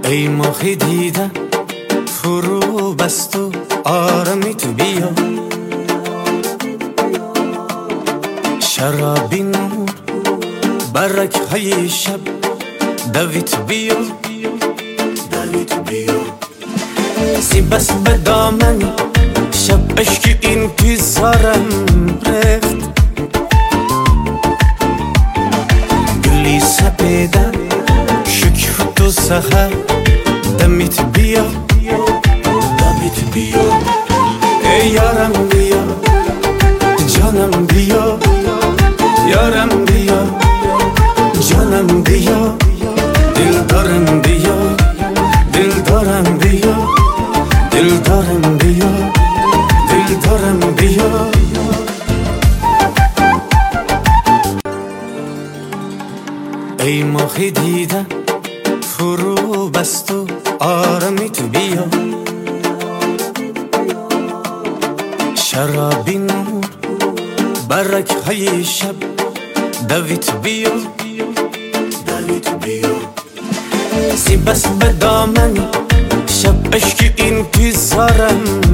ای ماهی دیدم فرو بست و آرمیت بیا، شرابی نور برک های شب دویت بیا، سی بس به دامنی شب عشق انتظارم رفت، گلی سپیدم شکف تو سحر دمیت بیا، ای یارم بیا جانم بیا، یارم بیا جانم بیا، دل دارم بیا، دل دارم بیا، دل دارم بیا، دل دارم بیا. ای ماهی دیدم فرو بست و آرمیت بیا، شرابی نور برک های شب دویت بیا، سی بس به دامنی شب عشق انتظارم